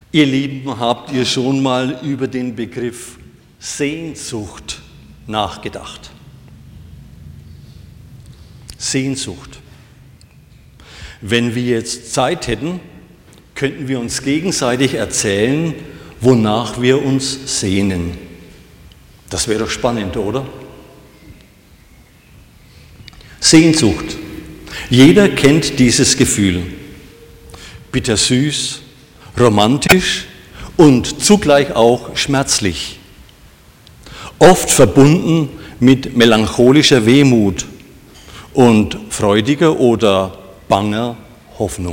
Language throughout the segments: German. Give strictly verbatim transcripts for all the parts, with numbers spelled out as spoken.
Ihr Lieben, habt ihr schon mal über den Begriff Sehnsucht nachgedacht? Sehnsucht. Wenn wir jetzt Zeit hätten, könnten wir uns gegenseitig erzählen, wonach wir uns sehnen. Das wäre doch spannend, oder? Sehnsucht. Jeder kennt dieses Gefühl. Bittersüß, romantisch und zugleich auch schmerzlich. Oft verbunden mit melancholischer Wehmut und freudiger oder banger Hoffnung.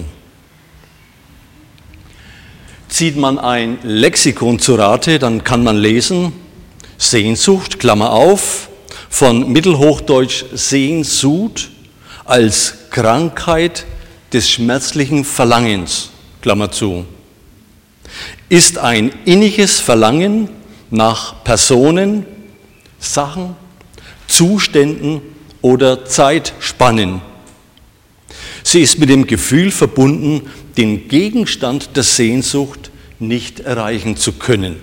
Zieht man ein Lexikon zu Rate, dann kann man lesen, Sehnsucht, Klammer auf, von Mittelhochdeutsch Sehnsucht als Krankheit des schmerzlichen Verlangens, Klammer zu, ist ein inniges Verlangen nach Personen, Sachen, Zuständen oder Zeitspannen. Sie ist mit dem Gefühl verbunden, den Gegenstand der Sehnsucht nicht erreichen zu können.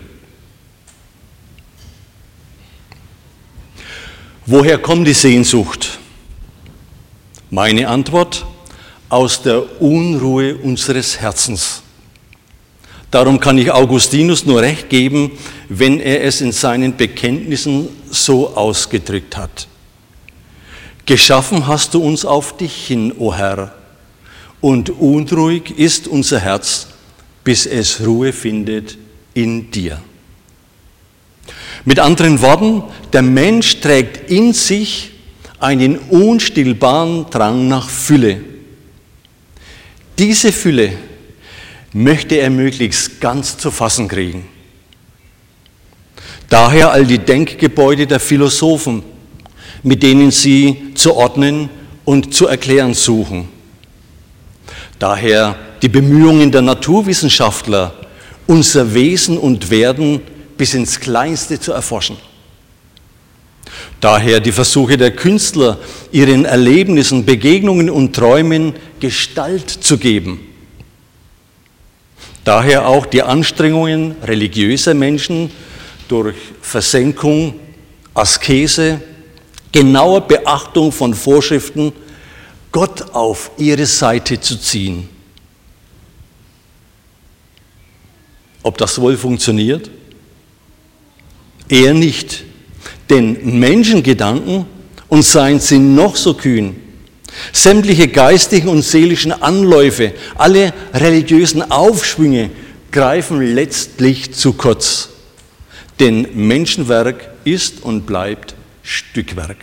Woher kommt die Sehnsucht? Meine Antwort: aus der Unruhe unseres Herzens. Darum kann ich Augustinus nur recht geben, wenn er es in seinen Bekenntnissen so ausgedrückt hat. Geschaffen hast du uns auf dich hin, o Herr, und unruhig ist unser Herz, bis es Ruhe findet in dir. Mit anderen Worten, der Mensch trägt in sich einen unstillbaren Drang nach Fülle. Diese Fülle möchte er möglichst ganz zu fassen kriegen. Daher all die Denkgebäude der Philosophen, mit denen sie zu ordnen und zu erklären suchen. Daher die Bemühungen der Naturwissenschaftler, unser Wesen und Werden bis ins Kleinste zu erforschen. Daher die Versuche der Künstler, ihren Erlebnissen, Begegnungen und Träumen Gestalt zu geben. Daher auch die Anstrengungen religiöser Menschen durch Versenkung, Askese, genauer Beachtung von Vorschriften, Gott auf ihre Seite zu ziehen. Ob das wohl funktioniert? Eher nicht, denn Menschengedanken, und seien sie noch so kühn, sämtliche geistigen und seelischen Anläufe, alle religiösen Aufschwünge greifen letztlich zu kurz, denn Menschenwerk ist und bleibt Stückwerk.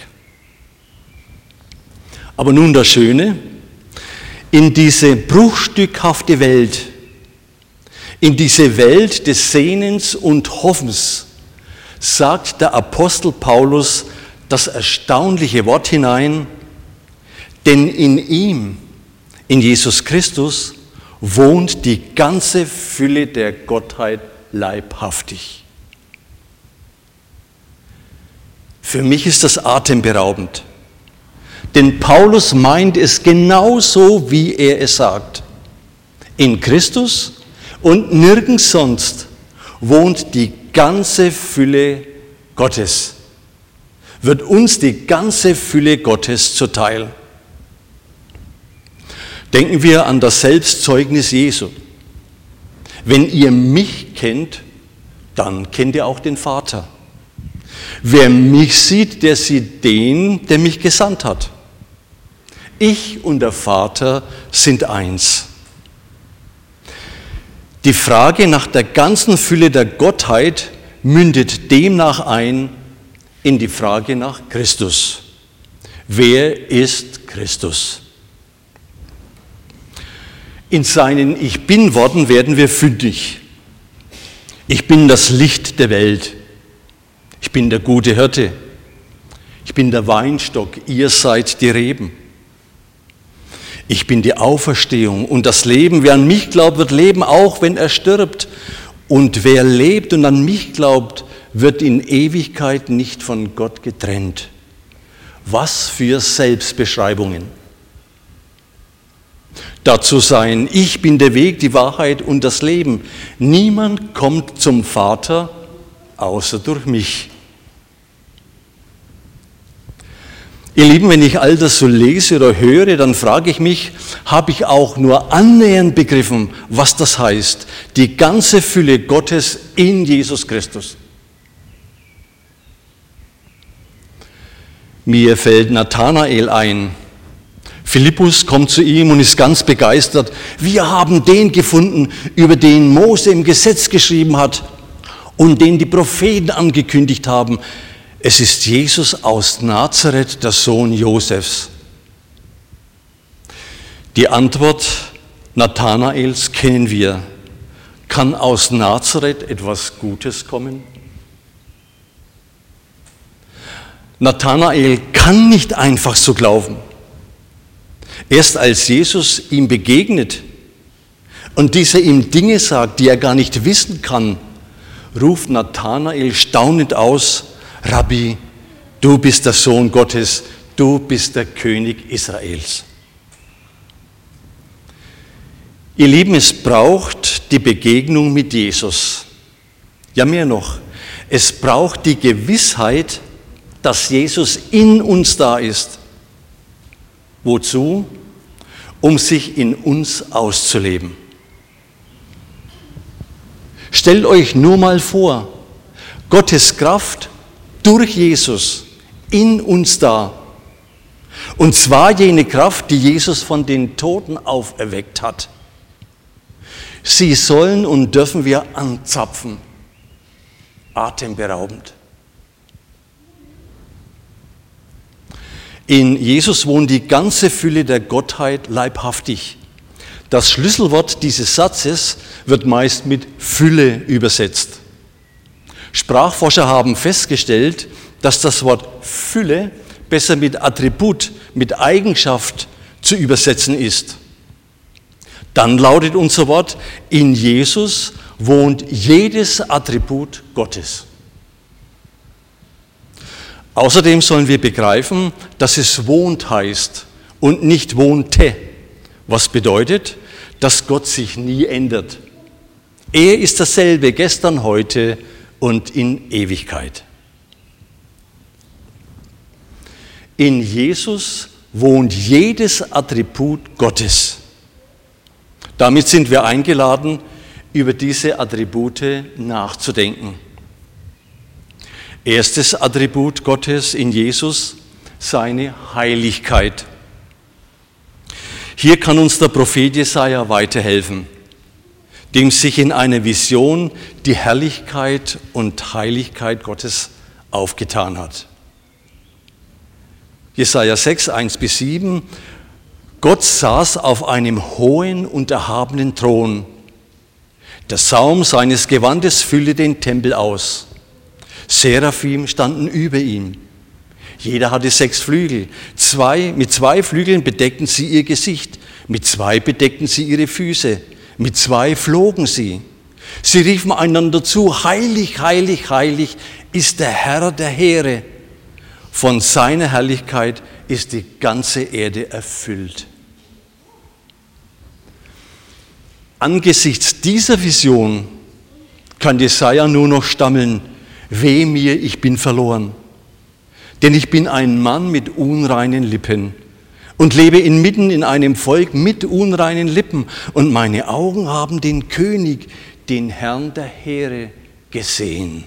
Aber nun das Schöne: in diese bruchstückhafte Welt, in diese Welt des Sehnens und Hoffens, sagt der Apostel Paulus das erstaunliche Wort hinein: denn in ihm, in Jesus Christus, wohnt die ganze Fülle der Gottheit leibhaftig. Für mich ist das atemberaubend, denn Paulus meint es genauso, wie er es sagt. In Christus und nirgends sonst wohnt die ganze Fülle Gottes, wird uns die ganze Fülle Gottes zuteil. Denken wir an das Selbstzeugnis Jesu. Wenn ihr mich kennt, dann kennt ihr auch den Vater. Wer mich sieht, der sieht den, der mich gesandt hat. Ich und der Vater sind eins. Die Frage nach der ganzen Fülle der Gottheit mündet demnach ein in die Frage nach Christus. Wer ist Christus? In seinen Ich Bin-Worten werden wir fündig. Ich bin das Licht der Welt. Ich bin der gute Hirte. Ich bin der Weinstock, ihr seid die Reben. Ich bin die Auferstehung und das Leben. Wer an mich glaubt, wird leben, auch wenn er stirbt. Und wer lebt und an mich glaubt, wird in Ewigkeit nicht von Gott getrennt. Was für Selbstbeschreibungen. Dazu seien, ich bin der Weg, die Wahrheit und das Leben. Niemand kommt zum Vater außer durch mich. Ihr Lieben, wenn ich all das so lese oder höre, dann frage ich mich, habe ich auch nur annähernd begriffen, was das heißt? Die ganze Fülle Gottes in Jesus Christus. Mir fällt Nathanael ein. Philippus kommt zu ihm und ist ganz begeistert. Wir haben den gefunden, über den Mose im Gesetz geschrieben hat und den die Propheten angekündigt haben. Es ist Jesus aus Nazareth, der Sohn Josefs. Die Antwort Nathanaels kennen wir. Kann aus Nazareth etwas Gutes kommen? Nathanael kann nicht einfach so glauben. Erst als Jesus ihm begegnet und dieser ihm Dinge sagt, die er gar nicht wissen kann, ruft Nathanael staunend aus, Rabbi, du bist der Sohn Gottes, du bist der König Israels. Ihr Lieben, es braucht die Begegnung mit Jesus. Ja, mehr noch, es braucht die Gewissheit, dass Jesus in uns da ist. Wozu? Um sich in uns auszuleben. Stellt euch nur mal vor, Gottes Kraft durch Jesus in uns da. Und zwar jene Kraft, die Jesus von den Toten auferweckt hat. Sie sollen und dürfen wir anzapfen. Atemberaubend. In Jesus wohnt die ganze Fülle der Gottheit leibhaftig. Das Schlüsselwort dieses Satzes wird meist mit Fülle übersetzt. Sprachforscher haben festgestellt, dass das Wort Fülle besser mit Attribut, mit Eigenschaft zu übersetzen ist. Dann lautet unser Wort, in Jesus wohnt jedes Attribut Gottes. Außerdem sollen wir begreifen, dass es wohnt heißt und nicht wohnte, was bedeutet, dass Gott sich nie ändert. Er ist dasselbe gestern, heute und in Ewigkeit. In Jesus wohnt jedes Attribut Gottes. Damit sind wir eingeladen, über diese Attribute nachzudenken. Erstes Attribut Gottes in Jesus, seine Heiligkeit. Hier kann uns der Prophet Jesaja weiterhelfen, dem sich in einer Vision die Herrlichkeit und Heiligkeit Gottes aufgetan hat. Jesaja sechs, eins bis sieben. Gott saß auf einem hohen und erhabenen Thron. Der Saum seines Gewandes füllte den Tempel aus. Seraphim standen über ihm. Jeder hatte sechs Flügel. Zwei, mit zwei Flügeln bedeckten sie ihr Gesicht. Mit zwei bedeckten sie ihre Füße. Mit zwei flogen sie. Sie riefen einander zu, heilig, heilig, heilig ist der Herr der Heere. Von seiner Herrlichkeit ist die ganze Erde erfüllt. Angesichts dieser Vision kann Jesaja nur noch stammeln, weh mir, ich bin verloren, denn ich bin ein Mann mit unreinen Lippen und lebe inmitten in einem Volk mit unreinen Lippen und meine Augen haben den König, den Herrn der Heere, gesehen.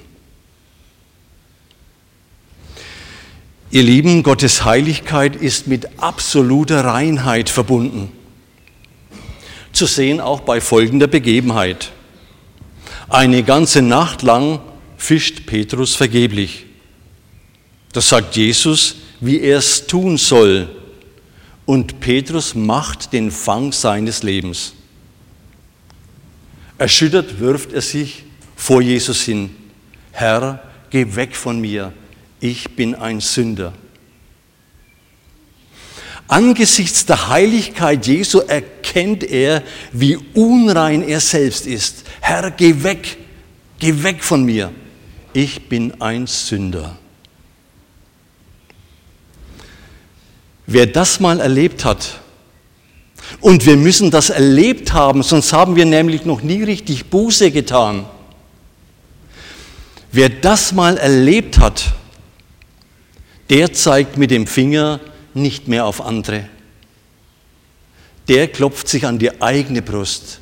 Ihr Lieben, Gottes Heiligkeit ist mit absoluter Reinheit verbunden. Zu sehen auch bei folgender Begebenheit. Eine ganze Nacht lang fischt Petrus vergeblich. Das sagt Jesus, wie er es tun soll. Und Petrus macht den Fang seines Lebens. Erschüttert wirft er sich vor Jesus hin. Herr, geh weg von mir, ich bin ein Sünder. Angesichts der Heiligkeit Jesu erkennt er, wie unrein er selbst ist. Herr, geh weg, geh weg von mir. Ich bin ein Sünder. Wer das mal erlebt hat, Und wir müssen das erlebt haben, sonst haben wir nämlich noch nie richtig Buße getan. Wer das mal erlebt hat, der zeigt mit dem Finger nicht mehr auf andere. Der klopft sich an die eigene Brust.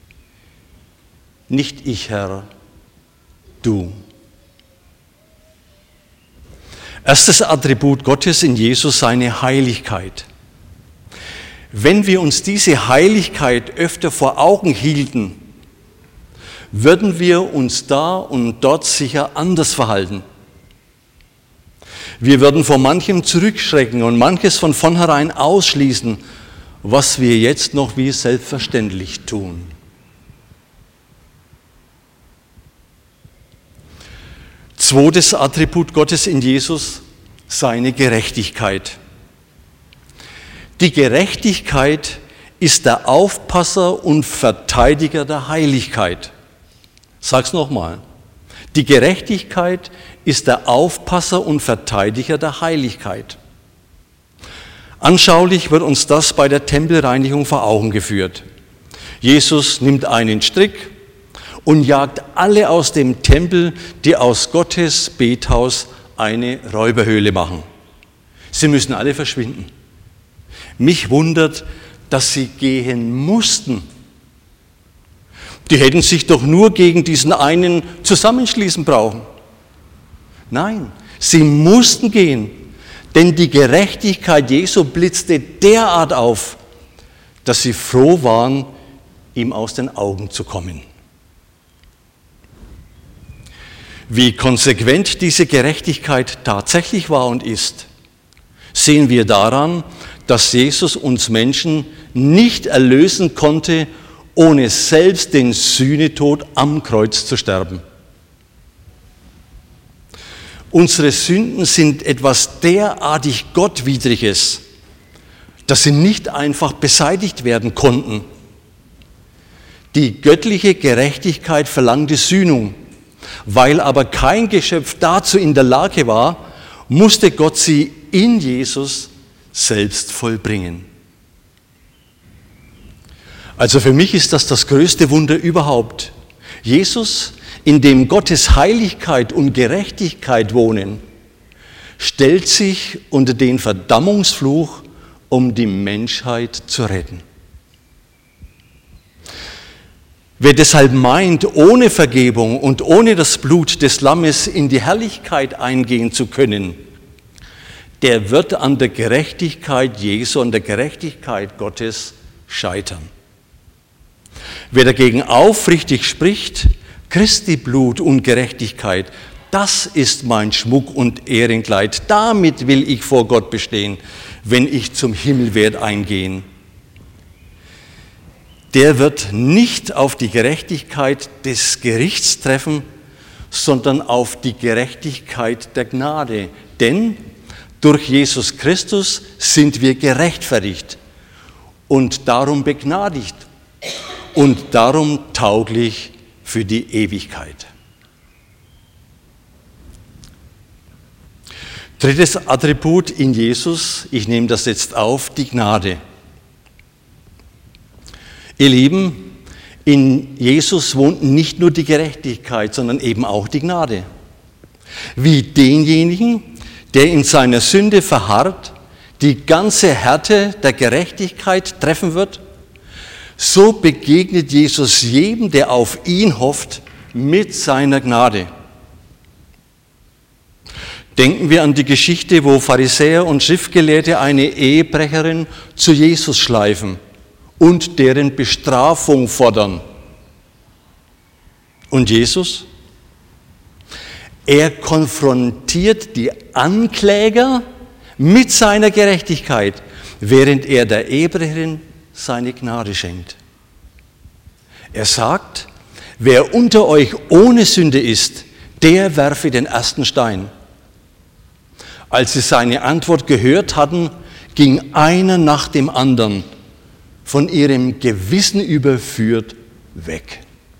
Nicht ich, Herr, du. Erstes Attribut Gottes in Jesus, seine Heiligkeit. Wenn wir uns diese Heiligkeit öfter vor Augen hielten, würden wir uns da und dort sicher anders verhalten. Wir würden vor manchem zurückschrecken und manches von vornherein ausschließen, was wir jetzt noch wie selbstverständlich tun. Zweites Attribut Gottes in Jesus, seine Gerechtigkeit. Die Gerechtigkeit ist der Aufpasser und Verteidiger der Heiligkeit. Ich sag's nochmal. Die Gerechtigkeit ist der Aufpasser und Verteidiger der Heiligkeit. Anschaulich wird uns das bei der Tempelreinigung vor Augen geführt. Jesus nimmt einen Strick und jagt alle aus dem Tempel, die aus Gottes Bethaus eine Räuberhöhle machen. Sie müssen alle verschwinden. Mich wundert, dass sie gehen mussten. Die hätten sich doch nur gegen diesen einen zusammenschließen brauchen. Nein, sie mussten gehen, denn die Gerechtigkeit Jesu blitzte derart auf, dass sie froh waren, ihm aus den Augen zu kommen. Wie konsequent diese Gerechtigkeit tatsächlich war und ist, sehen wir daran, dass Jesus uns Menschen nicht erlösen konnte, ohne selbst den Sühnetod am Kreuz zu sterben. Unsere Sünden sind etwas derartig Gottwidriges, dass sie nicht einfach beseitigt werden konnten. Die göttliche Gerechtigkeit verlangte Sühnung. Weil aber kein Geschöpf dazu in der Lage war, musste Gott sie in Jesus selbst vollbringen. Also für mich ist das das größte Wunder überhaupt. Jesus, in dem Gottes Heiligkeit und Gerechtigkeit wohnen, stellt sich unter den Verdammungsfluch, um die Menschheit zu retten. Wer deshalb meint, ohne Vergebung und ohne das Blut des Lammes in die Herrlichkeit eingehen zu können, der wird an der Gerechtigkeit Jesu, an der Gerechtigkeit Gottes scheitern. Wer dagegen aufrichtig spricht, Christi Blut und Gerechtigkeit, das ist mein Schmuck und Ehrenkleid, damit will ich vor Gott bestehen, wenn ich zum Himmel werde eingehen. Der wird nicht auf die Gerechtigkeit des Gerichts treffen, sondern auf die Gerechtigkeit der Gnade. Denn durch Jesus Christus sind wir gerechtfertigt und darum begnadigt und darum tauglich für die Ewigkeit. Drittes Attribut in Jesus, ich nehme das jetzt auf, die Gnade. Ihr Lieben, in Jesus wohnt nicht nur die Gerechtigkeit, sondern eben auch die Gnade. Wie denjenigen, der in seiner Sünde verharrt, die ganze Härte der Gerechtigkeit treffen wird, so begegnet Jesus jedem, der auf ihn hofft, mit seiner Gnade. Denken wir an die Geschichte, wo Pharisäer und Schriftgelehrte eine Ehebrecherin zu Jesus schleifen und deren Bestrafung fordern. Und Jesus? Er konfrontiert die Ankläger mit seiner Gerechtigkeit, während er der Ehebrecherin seine Gnade schenkt. Er sagt, wer unter euch ohne Sünde ist, der werfe den ersten Stein. Als sie seine Antwort gehört hatten, ging einer nach dem anderen, von ihrem Gewissen überführt, weg.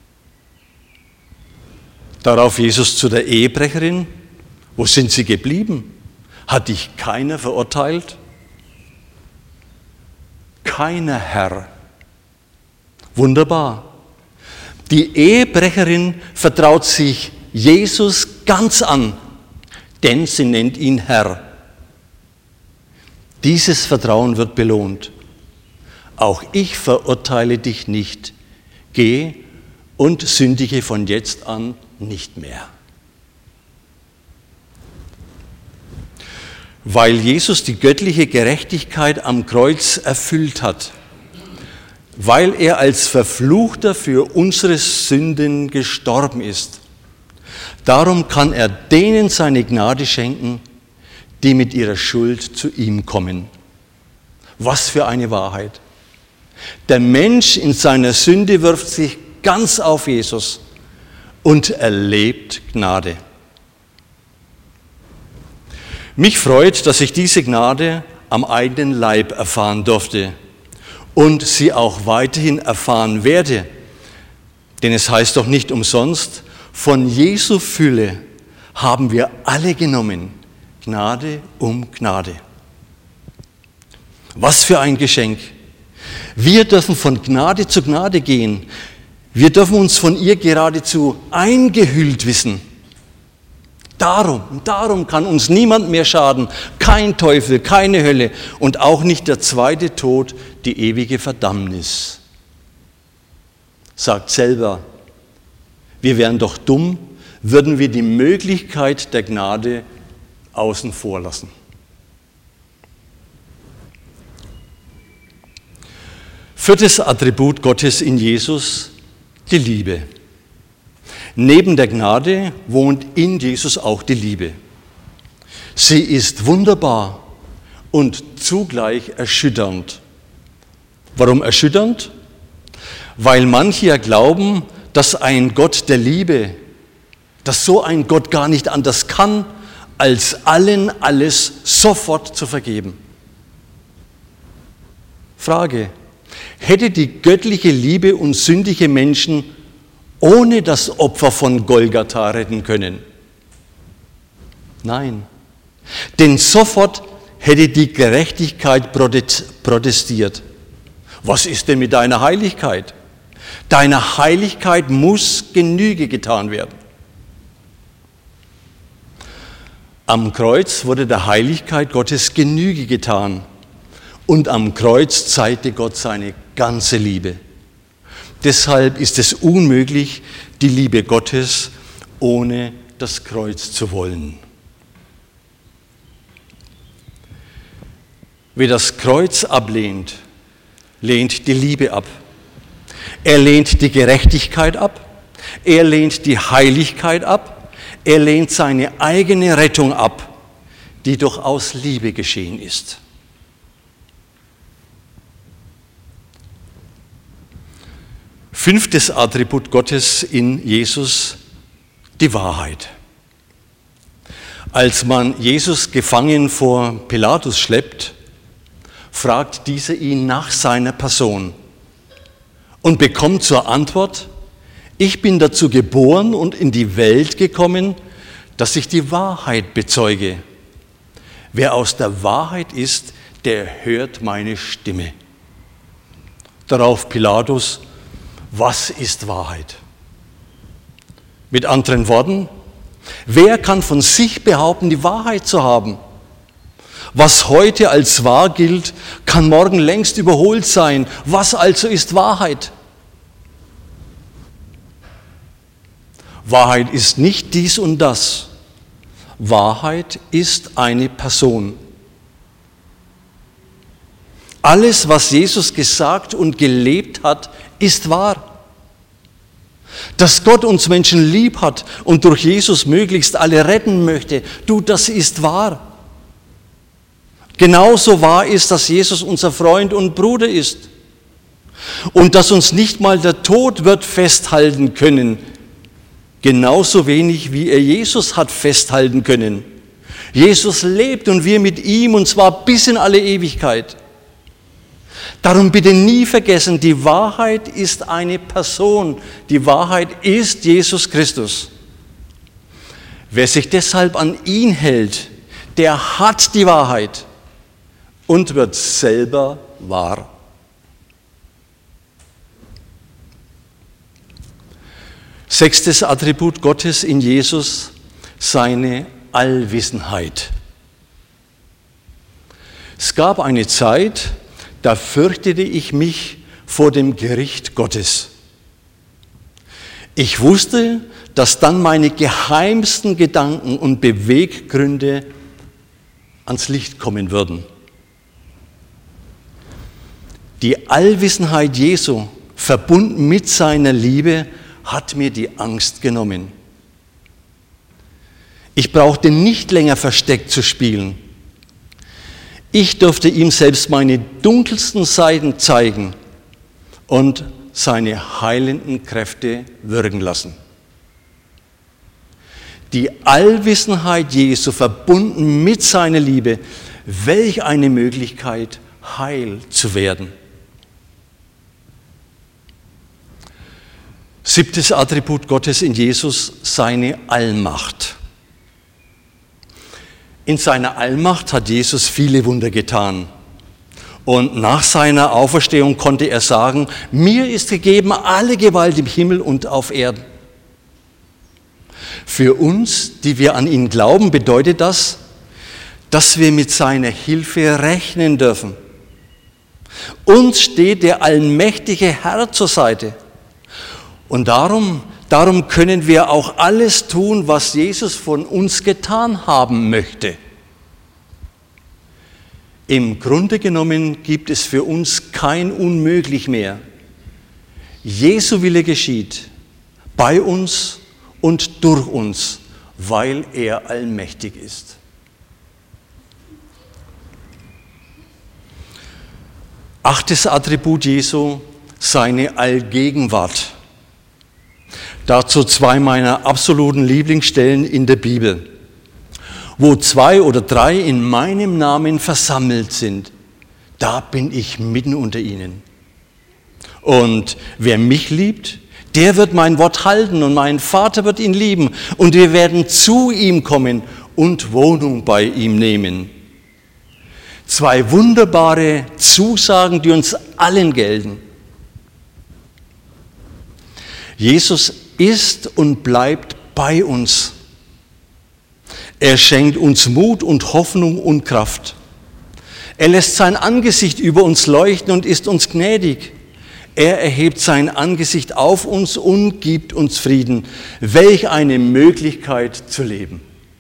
Darauf Jesus zu der Ehebrecherin: Wo sind sie geblieben? Hat dich keiner verurteilt? keiner Herr. Wunderbar. Die Ehebrecherin vertraut sich Jesus ganz an, denn sie nennt ihn Herr. Dieses Vertrauen wird belohnt. Auch ich verurteile dich nicht. Geh und sündige von jetzt an nicht mehr. Weil Jesus die göttliche Gerechtigkeit am Kreuz erfüllt hat, weil er als Verfluchter für unsere Sünden gestorben ist, darum kann er denen seine Gnade schenken, die mit ihrer Schuld zu ihm kommen. Was für eine Wahrheit! Der Mensch in seiner Sünde wirft sich ganz auf Jesus und erlebt Gnade. Mich freut, dass ich diese Gnade am eigenen Leib erfahren durfte und sie auch weiterhin erfahren werde. Denn es heißt doch nicht umsonst, von Jesu Fülle haben wir alle genommen, Gnade um Gnade. Was für ein Geschenk! Wir dürfen von Gnade zu Gnade gehen. Wir dürfen uns von ihr geradezu eingehüllt wissen. Darum, darum kann uns niemand mehr schaden, kein Teufel, keine Hölle und auch nicht der zweite Tod, die ewige Verdammnis. Sagt selber, wir wären doch dumm, würden wir die Möglichkeit der Gnade außen vor lassen. Viertes Attribut Gottes in Jesus, die Liebe. Neben der Gnade wohnt in Jesus auch die Liebe. Sie ist wunderbar und zugleich erschütternd. Warum erschütternd? Weil manche ja glauben, dass ein Gott der Liebe, dass so ein Gott gar nicht anders kann, als allen alles sofort zu vergeben. Frage: Hätte die göttliche Liebe uns sündige Menschen ohne das Opfer von Golgatha retten können? Nein, denn sofort hätte die Gerechtigkeit protestiert. Was ist denn mit deiner Heiligkeit? Deiner Heiligkeit muss Genüge getan werden. Am Kreuz wurde der Heiligkeit Gottes Genüge getan und am Kreuz zeigte Gott seine ganze Liebe. Deshalb ist es unmöglich, die Liebe Gottes ohne das Kreuz zu wollen. Wer das Kreuz ablehnt, lehnt die Liebe ab. Er lehnt die Gerechtigkeit ab. Er lehnt die Heiligkeit ab. Er lehnt seine eigene Rettung ab, die doch aus Liebe geschehen ist. Fünftes Attribut Gottes in Jesus, die Wahrheit. Als man Jesus gefangen vor Pilatus schleppt, fragt dieser ihn nach seiner Person und bekommt zur Antwort: Ich bin dazu geboren und in die Welt gekommen, dass ich die Wahrheit bezeuge. Wer aus der Wahrheit ist, der hört meine Stimme. Darauf Pilatus: Was ist Wahrheit? Mit anderen Worten, wer kann von sich behaupten, die Wahrheit zu haben? Was heute als wahr gilt, kann morgen längst überholt sein. Was also ist Wahrheit? Wahrheit ist nicht dies und das. Wahrheit ist eine Person. Alles, was Jesus gesagt und gelebt hat, ist wahr. Dass Gott uns Menschen lieb hat und durch Jesus möglichst alle retten möchte, du, das ist wahr. Genauso wahr ist, dass Jesus unser Freund und Bruder ist und dass uns nicht mal der Tod wird festhalten können, genauso wenig wie er Jesus hat festhalten können. Jesus lebt und wir mit ihm, und zwar bis in alle Ewigkeit. Darum bitte nie vergessen, die Wahrheit ist eine Person. Die Wahrheit ist Jesus Christus. Wer sich deshalb an ihn hält, der hat die Wahrheit und wird selber wahr. Sechstes Attribut Gottes in Jesus, seine Allwissenheit. Es gab eine Zeit, da fürchtete ich mich vor dem Gericht Gottes. Ich wusste, dass dann meine geheimsten Gedanken und Beweggründe ans Licht kommen würden. Die Allwissenheit Jesu, verbunden mit seiner Liebe, hat mir die Angst genommen. Ich brauchte nicht länger versteckt zu spielen. Ich durfte ihm selbst meine dunkelsten Seiten zeigen und seine heilenden Kräfte wirken lassen. Die Allwissenheit Jesu, verbunden mit seiner Liebe, welch eine Möglichkeit, heil zu werden. Siebtes Attribut Gottes in Jesus, seine Allmacht. In seiner Allmacht hat Jesus viele Wunder getan. Und nach seiner Auferstehung konnte er sagen, mir ist gegeben alle Gewalt im Himmel und auf Erden. Für uns, die wir an ihn glauben, bedeutet das, dass wir mit seiner Hilfe rechnen dürfen. Uns steht der allmächtige Herr zur Seite. Und darum, darum können wir auch alles tun, was Jesus von uns getan haben möchte. Im Grunde genommen gibt es für uns kein Unmöglich mehr. Jesu Wille geschieht bei uns und durch uns, weil er allmächtig ist. Achtes Attribut Jesu, seine Allgegenwart. Dazu zwei meiner absoluten Lieblingsstellen in der Bibel. Wo zwei oder drei in meinem Namen versammelt sind, da bin ich mitten unter ihnen. Und wer mich liebt, der wird mein Wort halten und mein Vater wird ihn lieben und wir werden zu ihm kommen und Wohnung bei ihm nehmen. Zwei wunderbare Zusagen, die uns allen gelten. Jesus ist und bleibt bei uns. Er schenkt uns Mut und Hoffnung und Kraft. Er lässt sein Angesicht über uns leuchten und ist uns gnädig. Er erhebt sein Angesicht auf uns und gibt uns Frieden. Welch eine Möglichkeit zu leben.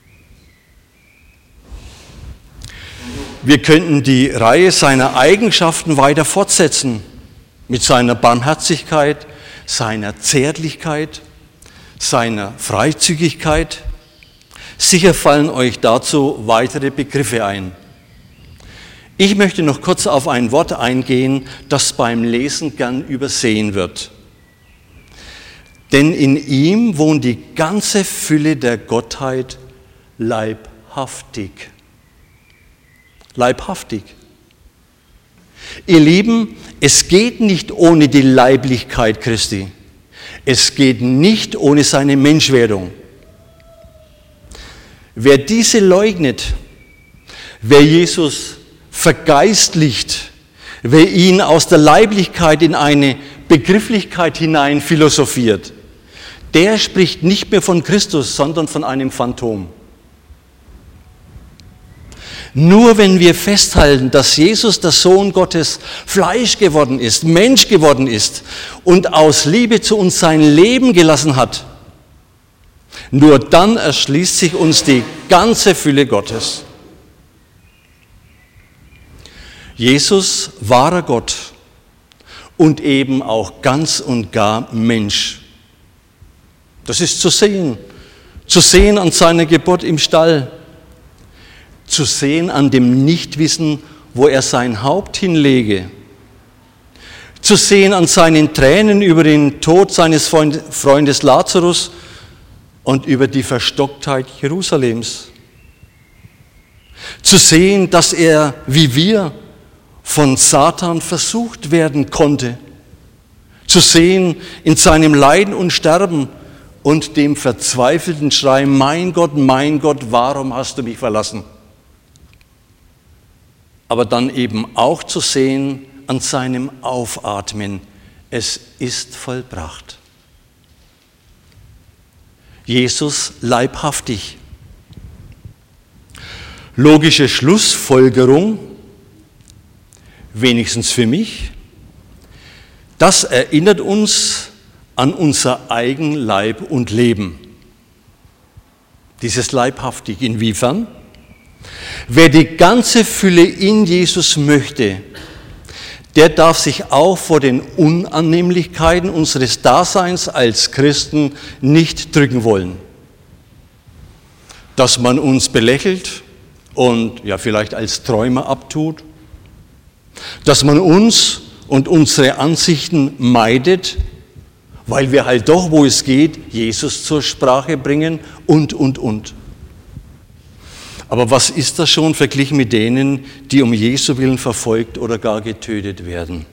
Wir könnten die Reihe seiner Eigenschaften weiter fortsetzen. Mit seiner Barmherzigkeit, seiner Zärtlichkeit, seiner Freizügigkeit. Sicher fallen euch dazu weitere Begriffe ein. Ich möchte noch kurz auf ein Wort eingehen, das beim Lesen gern übersehen wird. Denn in ihm wohnt die ganze Fülle der Gottheit leibhaftig. Leibhaftig. Ihr Lieben, es geht nicht ohne die Leiblichkeit Christi. Es geht nicht ohne seine Menschwerdung. Wer diese leugnet, wer Jesus vergeistlicht, wer ihn aus der Leiblichkeit in eine Begrifflichkeit hinein philosophiert, der spricht nicht mehr von Christus, sondern von einem Phantom. Nur wenn wir festhalten, dass Jesus, der Sohn Gottes, Fleisch geworden ist, Mensch geworden ist und aus Liebe zu uns sein Leben gelassen hat, nur dann erschließt sich uns die ganze Fülle Gottes. Jesus, wahrer Gott und eben auch ganz und gar Mensch. Das ist zu sehen. Zu sehen an seiner Geburt im Stall. Zu sehen an dem Nichtwissen, wo er sein Haupt hinlege. Zu sehen an seinen Tränen über den Tod seines Freundes Lazarus und über die Verstocktheit Jerusalems. Zu sehen, dass er, wie wir, von Satan versucht werden konnte. Zu sehen in seinem Leiden und Sterben und dem verzweifelten Schrei, mein Gott, mein Gott, warum hast du mich verlassen? Aber dann eben auch zu sehen an seinem Aufatmen, es ist vollbracht. Jesus leibhaftig. Logische Schlussfolgerung, wenigstens für mich, das erinnert uns an unser eigen Leib und Leben. Dieses leibhaftig, inwiefern? Wer die ganze Fülle in Jesus möchte, der darf sich auch vor den Unannehmlichkeiten unseres Daseins als Christen nicht drücken wollen. Dass man uns belächelt und ja vielleicht als Träumer abtut, dass man uns und unsere Ansichten meidet, weil wir halt doch, wo es geht, Jesus zur Sprache bringen und, und, und. Aber was ist das schon verglichen mit denen, die um Jesu Willen verfolgt oder gar getötet werden?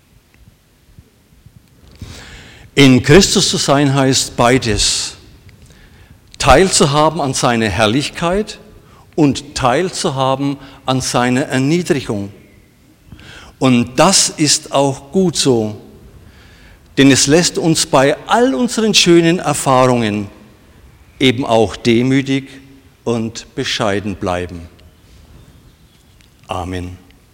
In Christus zu sein heißt beides. Teilzuhaben an seiner Herrlichkeit und teilzuhaben an seiner Erniedrigung. Und das ist auch gut so, denn es lässt uns bei all unseren schönen Erfahrungen eben auch demütig und bescheiden bleiben. Amen.